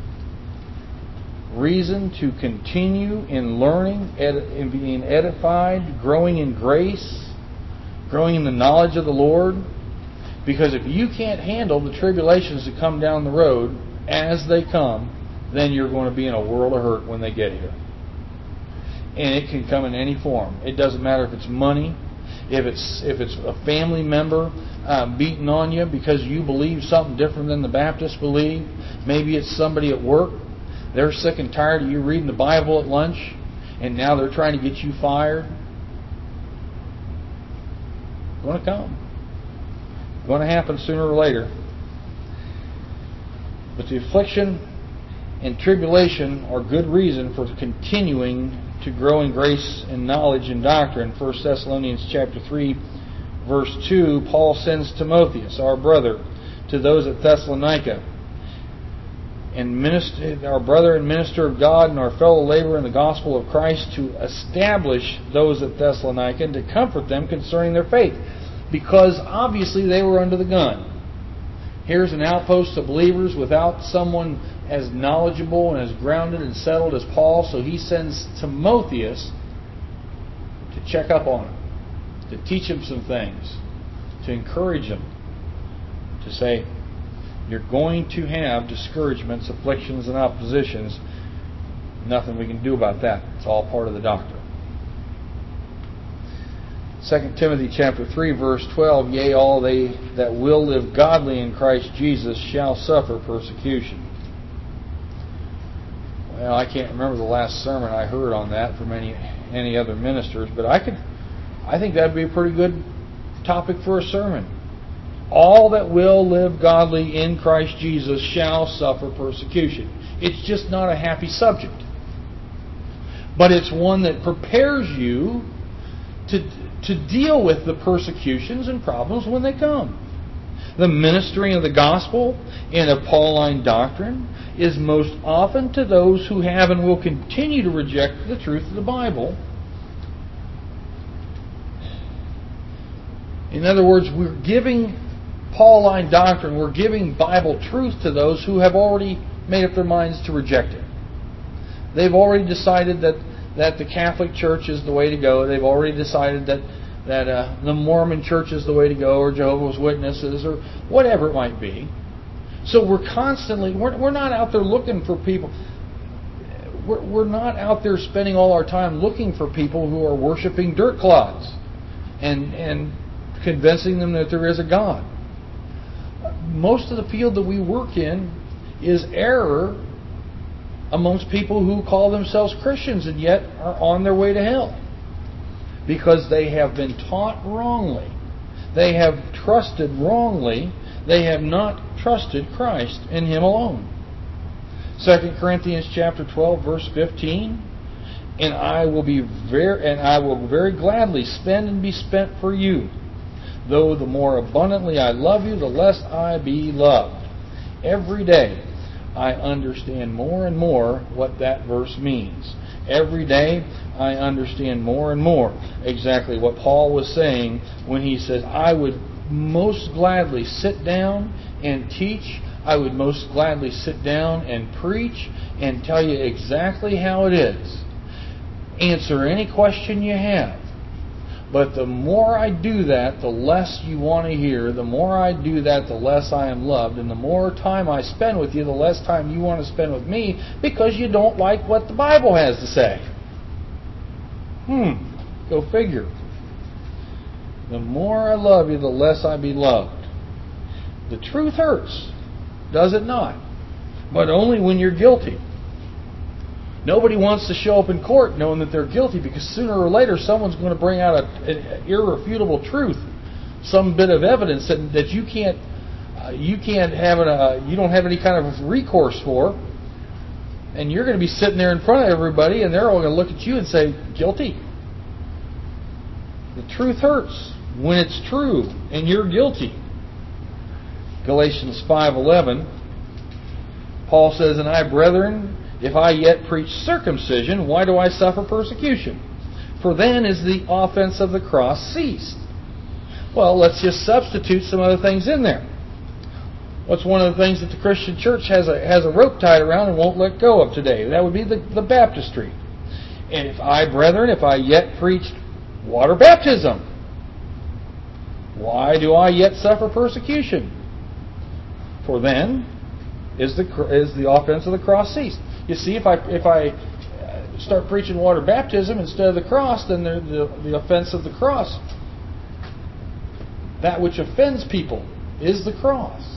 reason to continue in learning, in being edified, growing in grace, growing in the knowledge of the Lord. Because if you can't handle the tribulations that come down the road as they come, then you're going to be in a world of hurt when they get here. And it can come in any form. It doesn't matter if it's money, if it's if it's a family member uh, beating on you because you believe something different than the Baptists believe. Maybe it's somebody at work. They're sick and tired of you reading the Bible at lunch, and now they're trying to get you fired. It's going to come. It's going to happen sooner or later. But the affliction and tribulation are good reason for continuing to grow in grace and knowledge and doctrine. First Thessalonians chapter three, verse two, Paul sends Timotheus, our brother, to those at Thessalonica, and minister, our brother and minister of God and our fellow laborer in the gospel of Christ, to establish those at Thessalonica and to comfort them concerning their faith, because obviously they were under the gun. Here's an outpost of believers without someone as knowledgeable and as grounded and settled as Paul, so he sends Timotheus to check up on him, to teach him some things, to encourage him, to say, you're going to have discouragements, afflictions, and oppositions. Nothing we can do about that. It's all part of the doctrine. Second Timothy chapter three, verse twelve, yea, all they that will live godly in Christ Jesus shall suffer persecution. Well, I can't remember the last sermon I heard on that from any any other ministers, but I could, I think that'd be a pretty good topic for a sermon. All that will live godly in Christ Jesus shall suffer persecution. It's just not a happy subject, but it's one that prepares you to to deal with the persecutions and problems when they come. The ministering of the gospel and of Pauline doctrine is most often to those who have and will continue to reject the truth of the Bible. In other words, we're giving Pauline doctrine, we're giving Bible truth to those who have already made up their minds to reject it. They've already decided that, that the Catholic Church is the way to go. They've already decided that, that uh, the Mormon Church is the way to go, or Jehovah's Witnesses, or whatever it might be. So we're constantly, we're, we're not out there looking for people. We're, we're not out there spending all our time looking for people who are worshiping dirt clods and, and convincing them that there is a God. Most of the field that we work in is error amongst people who call themselves Christians and yet are on their way to hell because they have been taught wrongly. They have trusted wrongly. They have not trusted Christ and Him alone. Second Corinthians chapter twelve, verse fifteen, and I will be very and I will very gladly spend and be spent for you. Though the more abundantly I love you, the less I be loved. Every day I understand more and more what that verse means. Every day I understand more and more exactly what Paul was saying when he says, I would most gladly sit down and teach. I would most gladly sit down and preach and tell you exactly how it is. Answer any question you have. But the more I do that, the less you want to hear. The more I do that, the less I am loved. And the more time I spend with you, the less time you want to spend with me because you don't like what the Bible has to say. Hmm, go figure. The more I love you, the less I be loved. The truth hurts, does it not? But only when you're guilty. Nobody wants to show up in court knowing that they're guilty because sooner or later someone's going to bring out an irrefutable truth, some bit of evidence that, that you can't uh, you can't have an, uh, you don't have any kind of recourse for, and you're going to be sitting there in front of everybody, and they're all going to look at you and say guilty. The truth hurts when it's true and you're guilty. Galatians five eleven, Paul says, "And I, brethren, if I yet preach circumcision, why do I suffer persecution? For then is the offense of the cross ceased." Well, let's just substitute some other things in there. What's one of the things that the Christian church has a has a rope tied around and won't let go of today? That would be the, the baptistry. And if I, brethren, if I yet preached water baptism, why do I yet suffer persecution? For then is the is the offense of the cross ceased. You see, if I if I start preaching water baptism instead of the cross, then the, the, the offense of the cross, that which offends people, is the cross.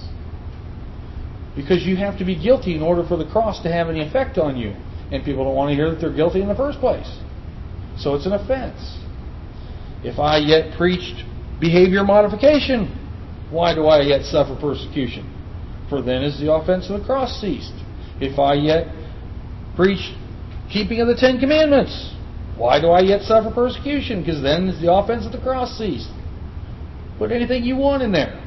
Because you have to be guilty in order for the cross to have any effect on you. And people don't want to hear that they're guilty in the first place. So it's an offense. If I yet preached behavior modification, why do I yet suffer persecution? For then is the offense of the cross ceased. If I yet preach keeping of the Ten Commandments, why do I yet suffer persecution? Because then is the offense of the cross ceased. Put anything you want in there.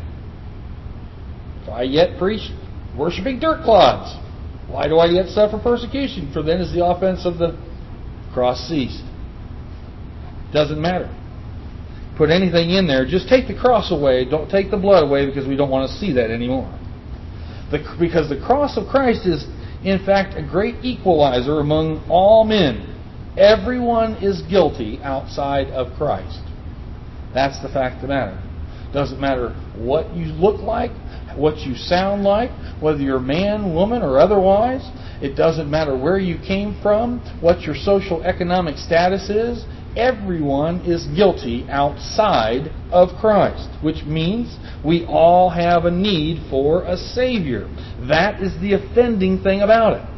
If I yet preach worshipping dirt clods, why do I yet suffer persecution? For then is the offense of the cross ceased. Doesn't matter. Put anything in there. Just take the cross away. Don't take the blood away, because we don't want to see that anymore. The, because the cross of Christ is, in fact, a great equalizer among all men. Everyone is guilty outside of Christ. That's the fact of the matter. Doesn't matter what you look like, what you sound like, whether you're man, woman, or otherwise. It doesn't matter where you came from, what your social economic status is. Everyone is guilty outside of Christ, which means we all have a need for a Savior. That is the offending thing about it.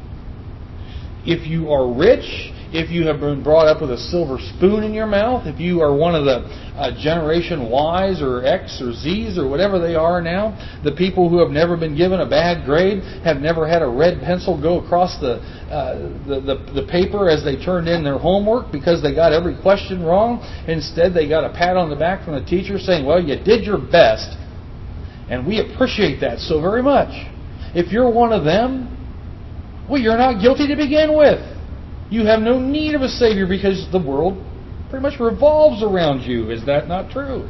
If you are rich, if you have been brought up with a silver spoon in your mouth, if you are one of the uh, Generation Ys or X or Zs or whatever they are now, the people who have never been given a bad grade, have never had a red pencil go across the, uh, the, the, the paper as they turned in their homework because they got every question wrong. Instead, they got a pat on the back from the teacher saying, "Well, you did your best." And we appreciate that so very much. If you're one of them, well, you're not guilty to begin with. You have no need of a Savior because the world pretty much revolves around you. Is that not true?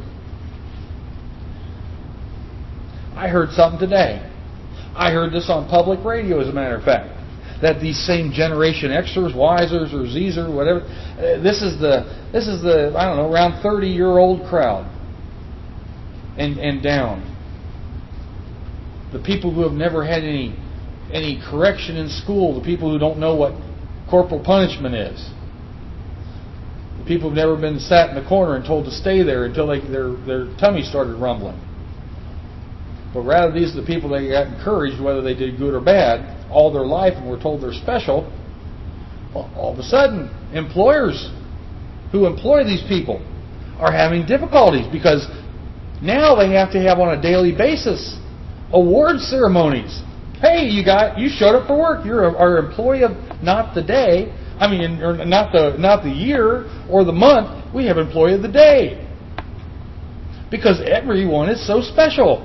I heard something today. I heard this on public radio, as a matter of fact, that these same Generation Xers, Ysers, or Zs, or whatever, uh, this is the this is the I don't know around thirty-year-old crowd and and down. The people who have never had any any correction in school. The people who don't know what corporal punishment is. The people who've never been sat in the corner and told to stay there until they, their their tummy started rumbling. But rather, these are the people that got encouraged, whether they did good or bad, all their life and were told they're special. Well, all of a sudden, employers who employ these people are having difficulties because now they have to have on a daily basis award ceremonies. Hey, you got you showed up for work. You're a, our employee of not the day. I mean, or not the not the year or the month. We have employee of the day because everyone is so special.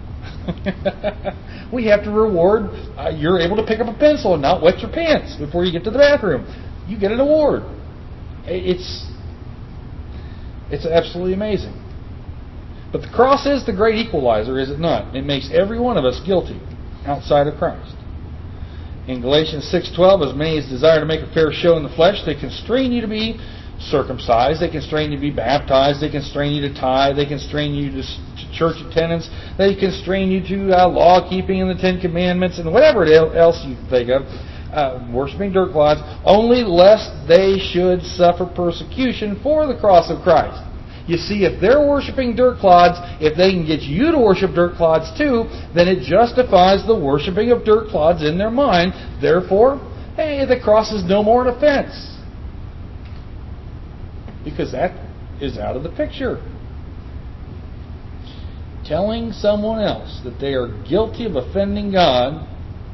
We have to reward. Uh, you're able to pick up a pencil and not wet your pants before you get to the bathroom. You get an award. It's it's absolutely amazing. But the cross is the great equalizer, is it not? It makes every one of us guilty outside of Christ. In Galatians six twelve, as many as desire to make a fair show in the flesh, they constrain you to be circumcised, they constrain you to be baptized, they constrain you to tithe, they constrain you to, to church attendance, they constrain you to uh, law keeping and the Ten Commandments and whatever else you think of, uh, worshiping dirt clods, only lest they should suffer persecution for the cross of Christ. You see, if they're worshiping dirt clods, if they can get you to worship dirt clods too, then it justifies the worshiping of dirt clods in their mind. Therefore, hey, the cross is no more an offense. Because that is out of the picture. Telling someone else that they are guilty of offending God,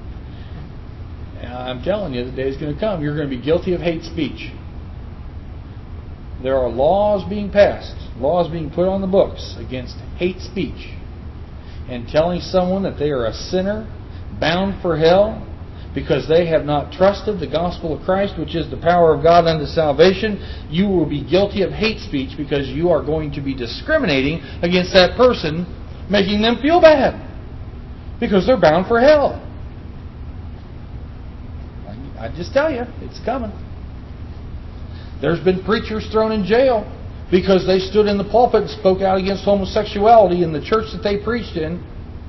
I'm telling you, the day is going to come. You're going to be guilty of hate speech. There are laws being passed, laws being put on the books against hate speech. and telling someone that they are a sinner, bound for hell, because they have not trusted the gospel of Christ, which is the power of God unto salvation, you will be guilty of hate speech because you are going to be discriminating against that person, making them feel bad because they're bound for hell. I, I just tell you, it's coming. There's been preachers thrown in jail because they stood in the pulpit and spoke out against homosexuality in the church that they preached in.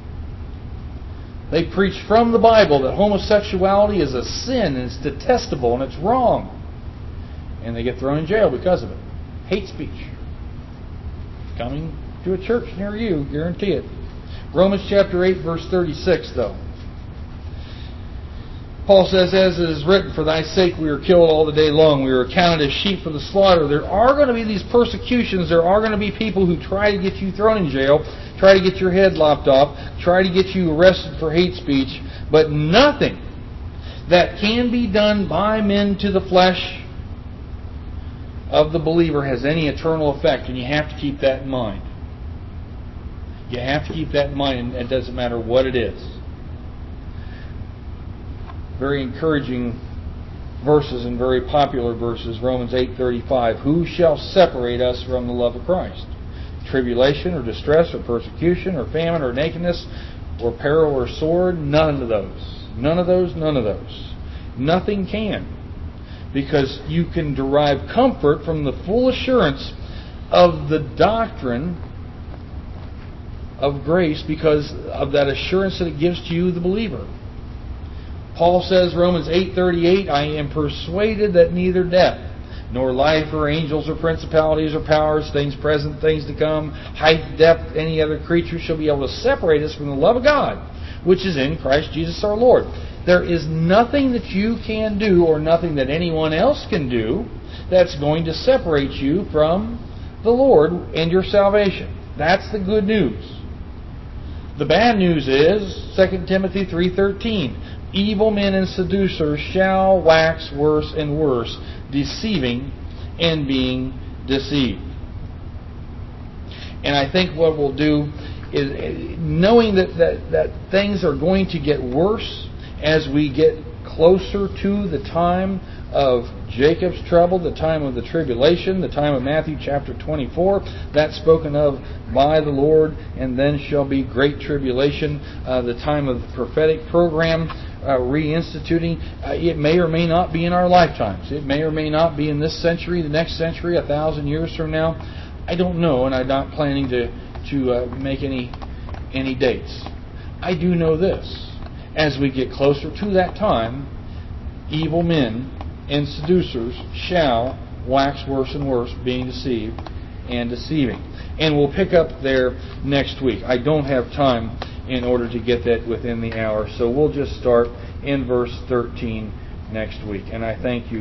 They preach from the Bible that homosexuality is a sin and it's detestable and it's wrong. And they get thrown in jail because of it. Hate speech. Coming to a church near you, guarantee it. Romans chapter eight, verse thirty-six, though. Paul says, as it is written, for thy sake we are killed all the day long. We are accounted as sheep for the slaughter. There are going to be these persecutions. There are going to be people who try to get you thrown in jail, try to get your head lopped off, try to get you arrested for hate speech. But nothing that can be done by men to the flesh of the believer has any eternal effect. And you have to keep that in mind. You have to keep that in mind, and it doesn't matter what it is. Very encouraging verses and very popular verses. Romans eight thirty-five. Who shall separate us from the love of Christ? Tribulation or distress or persecution or famine or nakedness or peril or sword? None of those. None of those. None of those. Nothing can. Because you can derive comfort from the full assurance of the doctrine of grace because of that assurance that it gives to you, the believer. Paul says, Romans eight thirty-eight, I am persuaded that neither death, nor life, or angels, or principalities, or powers, things present, things to come, height, depth, any other creature shall be able to separate us from the love of God, which is in Christ Jesus our Lord. There is nothing that you can do, or nothing that anyone else can do, that's going to separate you from the Lord and your salvation. That's the good news. The bad news is, Second Timothy three thirteen, evil men and seducers shall wax worse and worse, deceiving and being deceived. And I think what we'll do is, knowing that, that, that things are going to get worse as we get closer to the time of Jacob's trouble, the time of the tribulation, the time of Matthew chapter twenty-four, that's spoken of by the Lord, and then shall be great tribulation, uh, the time of the prophetic program uh, reinstituting. Uh, it may or may not be in our lifetimes. It may or may not be in this century, the next century, a thousand years from now. I don't know, and I'm not planning to, to uh, make any, any dates. I do know this. As we get closer to that time, evil men and seducers shall wax worse and worse, being deceived and deceiving. And we'll pick up there next week. I don't have time in order to get that within the hour, so we'll just start in verse thirteen next week. And I thank you